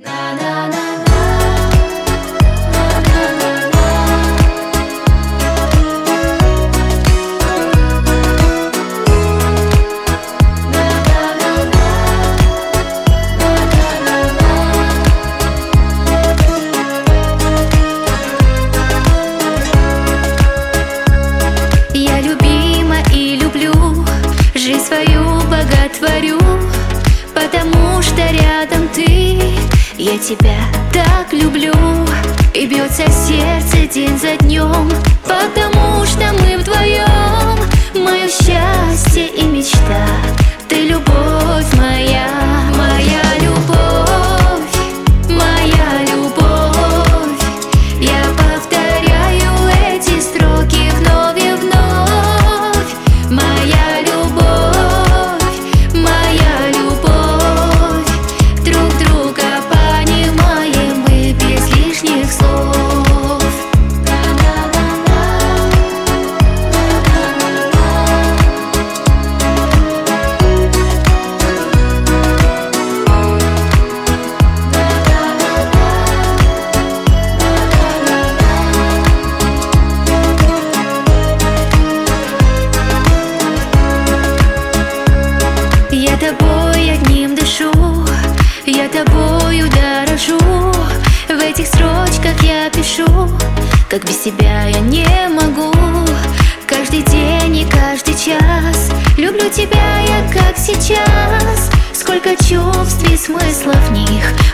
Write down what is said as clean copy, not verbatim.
Я любима и люблю, жизнь свою боготворю, потому что рядом ты. Я тебя так люблю, и бьется сердце день за днем, потому что мы вдвоем. Мое счастье и мечта, ты любовь моя, моя любовь, моя любовь. Я повторяю эти строки вновь и вновь. Моя любовь, моя любовь. Друг друга понимаем мы без лишних слов. Я тобой одним дышу, я тобою дорожу. В этих строчках я пишу, как без тебя я не могу. Каждый день и каждый час люблю тебя я, как сейчас. Сколько чувств и смысла в них,